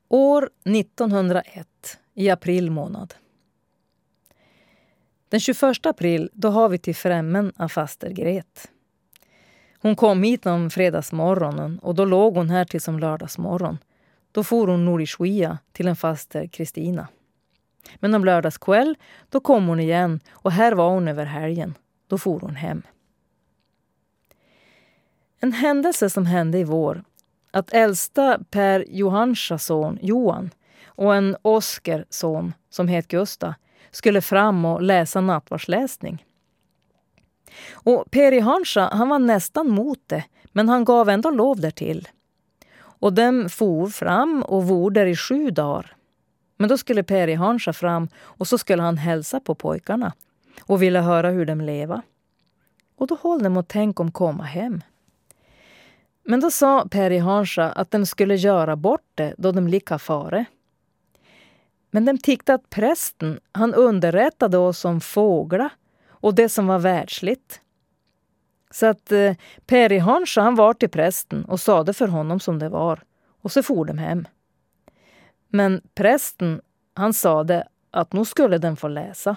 År 1901 i april månad. Den 21 april då har vi till främmen av faster Gret. Hon kom hit om fredagsmorgonen och då låg hon här till som lördagsmorgon. Då for hon Norriskia till en faster Kristina. Men om lördagskväll då kom hon igen och här var hon över helgen. Då for hon hem. En händelse som hände i vår, att äldsta Per Johansas son Johan och en Oskar son som het Gustav skulle fram och läsa nattvardsläsning. Och Per Johansa, han var nästan mot det, men han gav ändå lov därtill. Och dem for fram och vor där i 7 dagar. Men då skulle Per Johansa fram och så skulle han hälsa på pojkarna och ville höra hur de leva. Och då höll de och tänk om komma hem. Men då sa Per Johansa att de skulle göra bort det då de lika fare. Men de tyckte att prästen, han underrättade oss om fåglar och det som var världsligt. Så att Per Johansa, han var till prästen och sa det för honom som det var. Och så for de hem. Men prästen, han sa det att nu skulle den få läsa.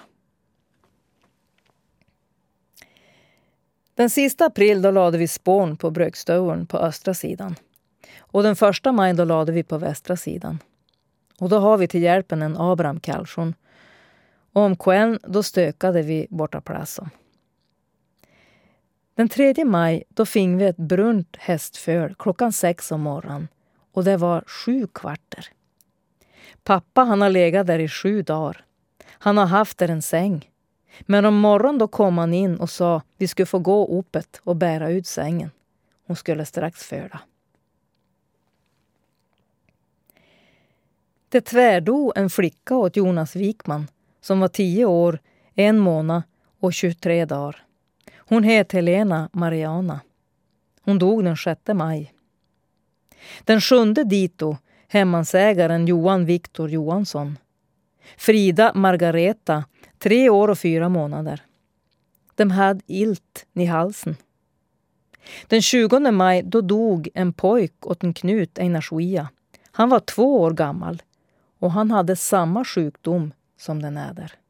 Den sista april då lade vi spån på Brökstören på östra sidan. Och den 1 maj då lade vi på västra sidan. Och då har vi till hjälpen en Abraham Karlsson. Och om kvällen då stökade vi borta platsen. Den 3 maj då fick vi ett brunt hästföl klockan 6 om morgonen. Och det var 7 kvarter. Pappa, han har legat där i 7 dagar. Han har haft där en säng. Men om morgonen då kom han in och sa vi skulle få gå uppåt och bära ut sängen. Hon skulle strax föda. Det tvärdog en flicka åt Jonas Wikman som var 10 år, 1 månad och 23 dagar. Hon heter Helena Mariana. Hon dog den 6 maj. Den 7 dito hemmansägaren Johan Viktor Johansson. Frida Margareta, 3 år och 4 månader. De hade ilt i halsen. Den 20 maj då dog en pojk åt en Knut Einarskia. Han var 2 år gammal och han hade samma sjukdom som den äder.